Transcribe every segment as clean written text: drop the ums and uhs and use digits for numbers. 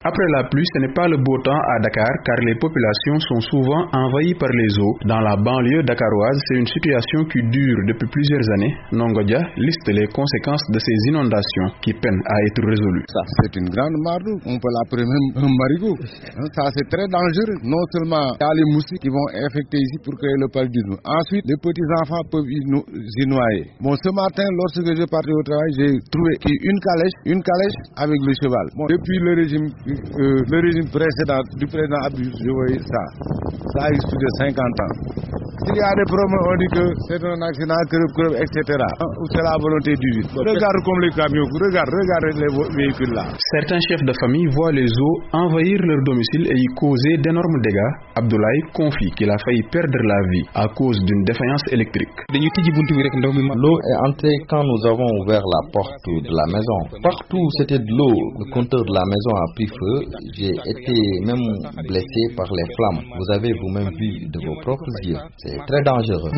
Après la pluie, ce n'est pas le beau temps à Dakar car les populations sont souvent envahies par les eaux. Dans la banlieue dakaroise, c'est une situation qui dure depuis plusieurs années. Nongodia liste les conséquences de ces inondations qui peinent à être résolues. Ça, c'est une grande marde, on peut l'appeler même un marigot. Ça, c'est très dangereux. Non seulement il y a les moustiques qui vont infecter ici pour créer le paludisme. Ensuite, les petits enfants peuvent y noyer. Bon, ce matin, lorsque je partais au travail, j'ai trouvé une calèche avec le cheval. Bon, depuis le régime précédent du président Abdou, je voyais ça. Ça a plus de 50 ans. S'il y a des problèmes, on dit que c'est un accident, etc. C'est la volonté divine. Regarde comme les camions, regarde les véhicules là. Certains chefs de famille voient les eaux envahir leur domicile et y causer d'énormes dégâts. Abdoulaye confie qu'il a failli perdre la vie à cause d'une défaillance électrique. L'eau est entrée quand nous avons ouvert la porte de la maison. Partout c'était de l'eau. Le compteur de la maison a pris feu. J'ai été même blessé par les flammes. Vous avez vous-même vu de vos propres yeux. C'est très dangereux.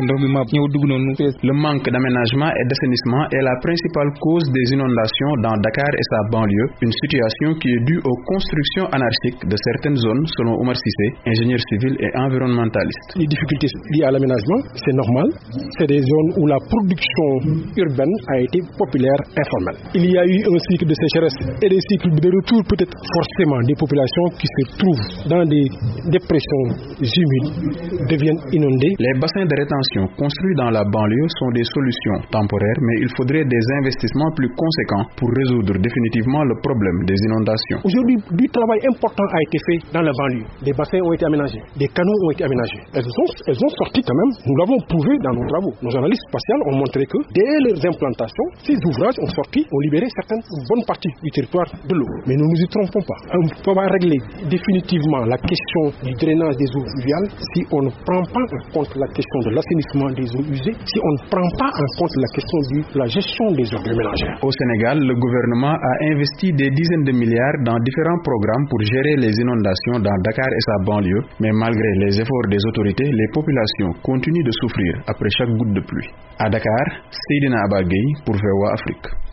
Le manque d'aménagement et d'assainissement est la principale cause des inondations dans Dakar et sa banlieue, une situation qui est due aux constructions anarchiques de certaines zones, selon Oumar Sissé, ingénieur civil et environnementaliste. Les difficultés liées à l'aménagement, c'est normal. C'est des zones où la production urbaine a été populaire, informelle. Il y a eu un cycle de sécheresse et des cycles de retour peut-être forcément des populations qui se trouvent dans des dépressions humides deviennent inondées. Les bassins de rétention construits dans la banlieue sont des solutions temporaires, mais il faudrait des investissements plus conséquents pour résoudre définitivement le problème des inondations. Aujourd'hui, du travail important a été fait dans la banlieue. Des bassins ont été aménagés, des canaux ont été aménagés. Elles ont sorti quand même, nous l'avons prouvé dans nos travaux. Nos analystes spatiales ont montré que dès leurs implantations, ces ouvrages ont sorti, ont libéré certaines bonnes parties du territoire de l'eau. Mais nous ne nous y trompons pas. On ne peut pas régler définitivement la question du drainage des eaux pluviales si on ne prend pas en compte la question de l'assainissement des eaux usées, si on ne prend pas en compte la question de la gestion des ordures ménagères. Au Sénégal, le gouvernement a investi des dizaines de milliards dans différents programmes pour gérer les inondations dans Dakar et sa banlieue, mais malgré les efforts des autorités, les populations continuent de souffrir après chaque goutte de pluie. À Dakar, Seydina Abba Gueye pour VOA Afrique.